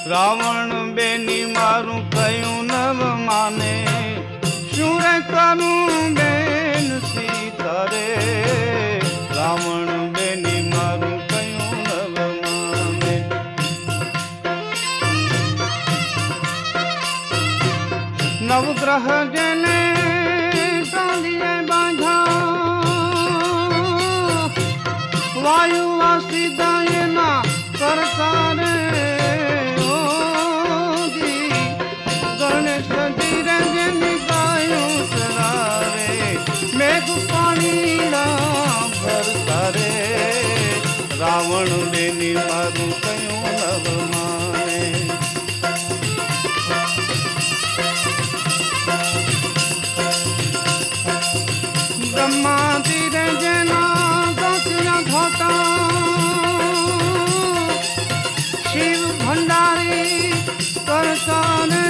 રાવણ બેની મારું કયું નવ માને, શું રે કરું બેન સીતા રે, રાવણ બેની મારું કયું નવ માને. નવગ્રહ જેને ચાંદીએ બાંધા, વાયુ વાસી દાયના કરતા રે, ગણેશ ધીરે જેની ગાયું ચરાવે, મેઘ પાણીના ભરતા રે, રાવણ બેની મારું કયું નવ માને. બ્રહ્મા ધીરે જેના દોષના ધોતા, શિવ ભંડારી કરતા ને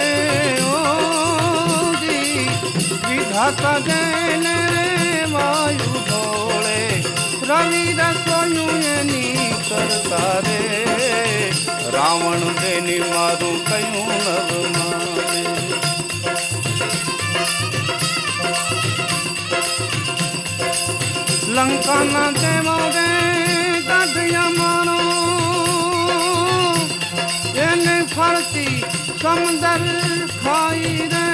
ઓજી, વિધાતા જેને વાયુ ઢોળે, રવિ રસોયું એની કરતા રે, રાવણ બેની મારું કયું નવ માને. લંકાના દેવો રે કાઢિયા મારો, એને ફરતી સમંદર ખાઈ રે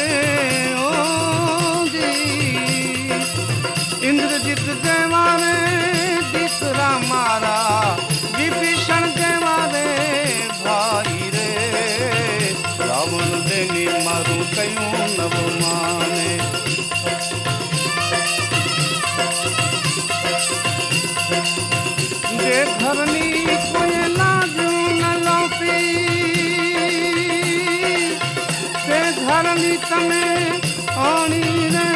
ઓજી, ઇન્દ્રજીત દેવા રે દીકરા મારા, વિભીષણ દેવા રે ભાઈ રે, રાવણ બેની મારું કયું નવ માને. જે ઘરની કોઈ લાજ્યું ન લોપી, તે ઘરની તમે આણી રે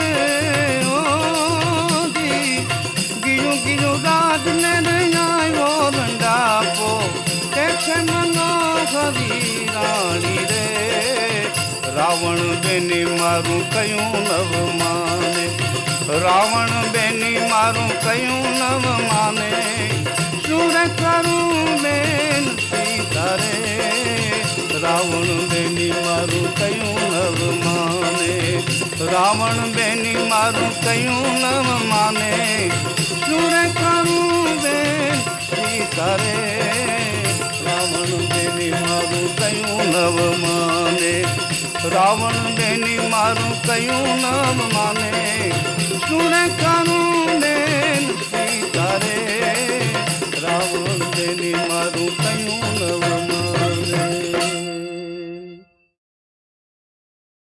ઓજી, ગીયું ગીયું રાજને આવ્યો રંડાપો, તે છે મનોહરી રાણી રે, રાવણ બેની મારું કયું નવ માને, રાવણ બેની મારું કયું નવ માને, શું રે કરું બેન સીતા રે, રાવણ બેની મારું કયું નવ માને, રાવણ બેની મારું કયું નવ માને, શું રે કરું બેન સીતા રે, રાવણ બેની મારું કયું નવ માને, રાવણ બેની મારું કયું નવ માને, શું રે કરું બેન સીતા રે, રાવણ બેની મારું કયું નવ